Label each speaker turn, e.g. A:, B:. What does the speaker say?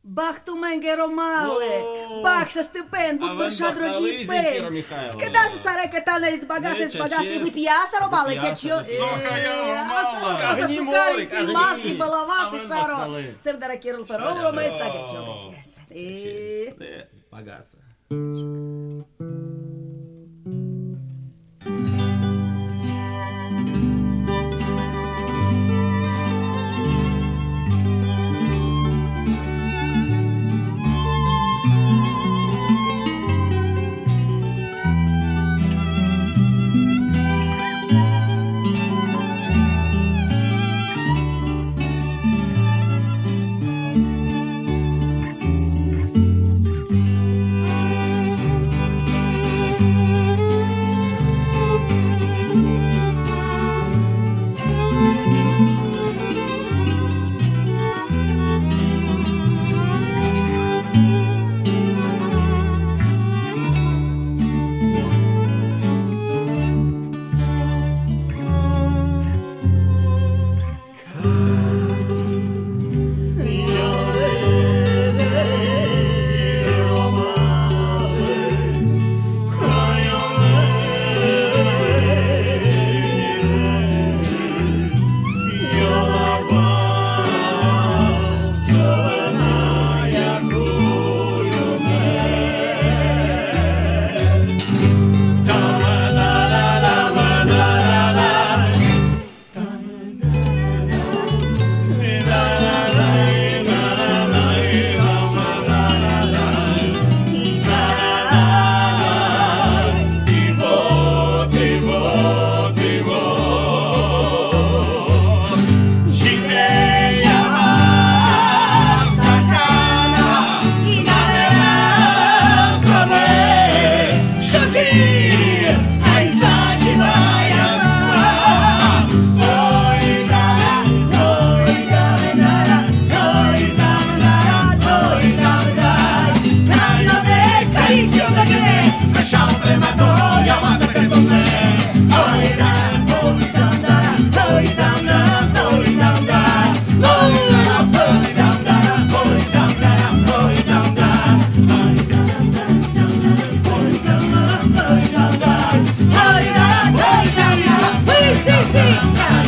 A: Бах ту менге ромали, бах са степен, будь бурша дроджі пен. Скидася саре катана із багаси, вип'яса ромали, чечо.
B: Сохая
A: Зашукарі ті маси, балаваси, саро. Сердара кірл паровро, ми сагачо, гачеса.
B: Багаса.
A: Stay.